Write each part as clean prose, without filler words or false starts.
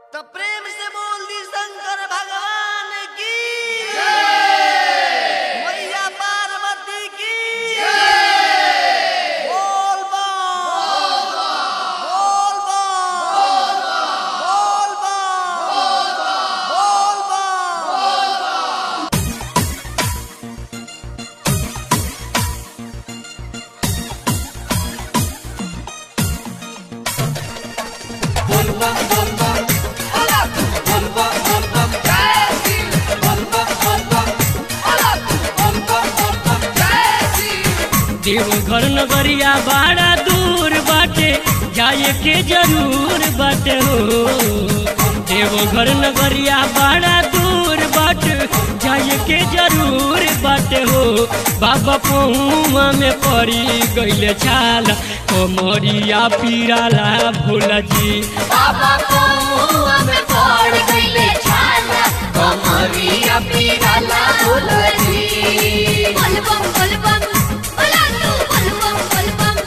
तो प्रेम से बोल दी शंकर भगवान की मैया पार्वती की बोल बम बोल बम बोल बम बोल बम। देवघर नगरिया बड़ा दूर बाटे, जाए के जरूर बाटे हो। देवघर नगरिया बड़ा दूर बाटे, जाए के जरूर बाटे हो। बाबा पहुआ में पड़ी गईले छाला, कमरिया पीराला भोला जी। बाबा पहुआ में पड़ गईले छाला, कमरिया पीराला भोला जी। बलबम बलबम बोला तू बलबम बलबम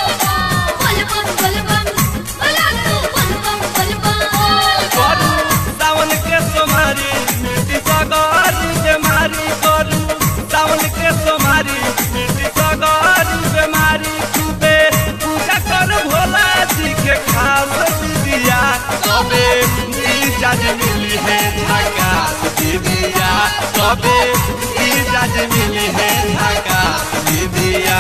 बलबम बलबम बोला तू बलबम बलबम। करू सावन के सोमारी मिट्टी सगारी बेमारी, करू सावन के सोमारी मिट्टी सगारी बेमारी। खूबे पूजा कर भोला जी के खास दीदिया, तबे इजाज मिली है झकास दीदिया, तबे इजाज मिली है झकास दीदिया।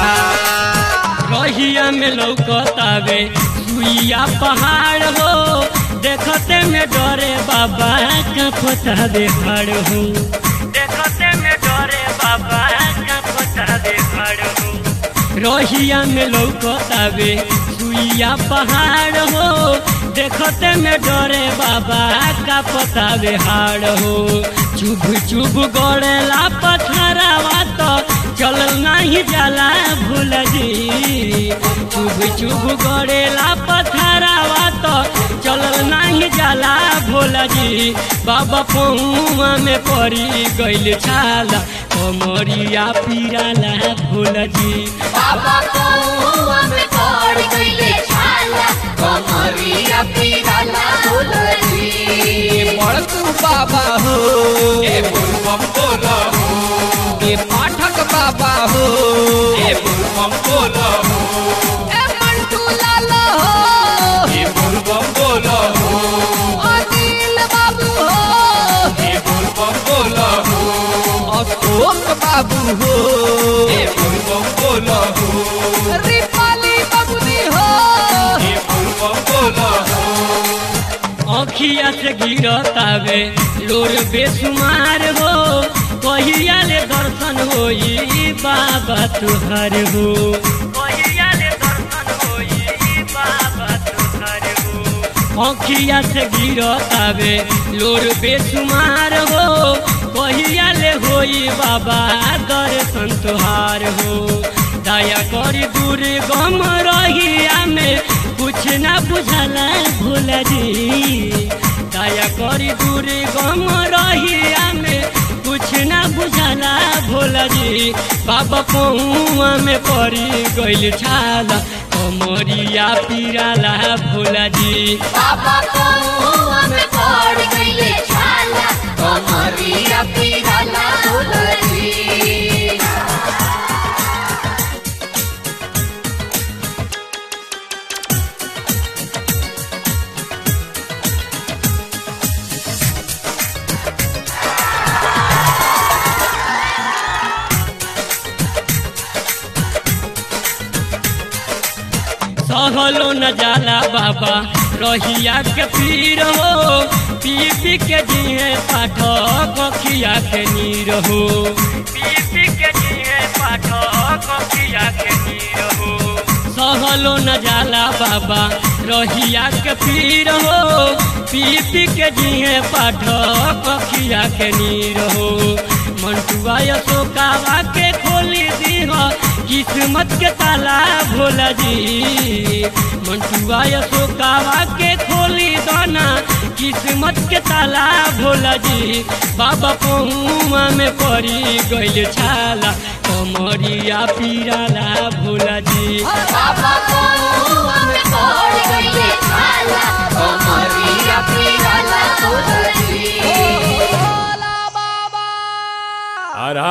रहिया में लौकतावे सुइया पहाड़ हो, देखते में डरे बाबा कांपता देहाड़ हो। देखते में डरे बाबा कांपता देहाड़ हो। रहिया में लौकतावे सुइया पहाड़ हो, देखते में डरे बाबा कांपता देहाड़ हो। चुभ चुभ गड़ेला पथरावा तो चलल नहीं जाला भोला जी। चुभ चुभ गड़ेला पथरावा तो चलल नहीं जाला भोला जी। बाबा पहुआ में पड़ी गईल छाला, कमरिया पीराला भोला जी। बाबा पहुआ में पड़ गईले छाला, कमरिया पीराला भोला जी। पढ़तु बाबा हो ए बुलबम बोला हो, ए पाठक बाबा हो ए बुलबम बोला हो, ए मंटू लाला हो, ए बुलबम बोला हो, अनिल बाबू हो, ए बुलबम बोला हो, अशोक बाबू हो ए बुलबम बोला हो, रिपाली बाबूनी हो, ए बुलबम बोला हो। अखिया से गिरतावे लोर बेसुमार हो, कहिया ले दर्शन होई बाबा तुहार हो। कहिया ले दर्शन होई बाबा तुहार हो। अखिया से गिरतावे लोर बेसुमार हो, कहिया ले होई बाबा दर्शन तुहार हो। दया करी दूर गम रहिया में कुछ ना बुझला भोला जी। दया करी दूर गम रहिया में कुछ ना बुझला भोला जी। बाबा पहुआ में पड़ी गईल छाला, कमरिया पीराला भोला जी। बाबा पहुआ में पड़ गईले छाला, कमरिया पीराला भोला जी। सहलो न जाला बाबा रहिया के पीर हो, पी पी के जिए पाठक अखिया के नीर हो। पी पी के जिए पाठक अखिया के नीर हो। सहलो न जाला बाबा रहिया के पीर हो, पी पी के जिए पाठक अखिया के नीर हो। मंटुआ अशोकावा के खोली दीह किस्मत के ताला भोला जी। मंटुआ अशोकावा के खोली दाना किस्मत के ताला भोला जी। बाबा पहुआ में पड़ी गईल छाला, कमरिया पीराला भोला जी। बाबा पहुआ में पड़ गईले छाला, कमरिया पीराला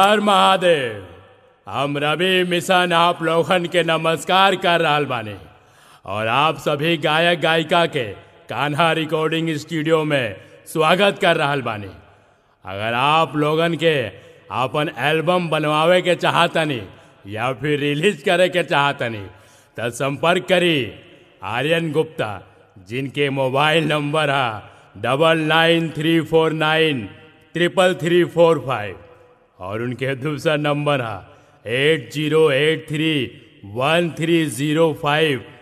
हर महादेव। हम रवि मिशन आप लोगन के नमस्कार कर रहल बानी और आप सभी गायक गायिका के कान्हा रिकॉर्डिंग स्टूडियो में स्वागत कर रहल बानी। अगर आप लोगन के अपन एल्बम बनवावे के चाहतनी या फिर रिलीज करे के चाहतनी तो संपर्क करी आर्यन गुप्ता, जिनके मोबाइल नंबर है 9934933345 और उनके दूसरा नंबर है 80831305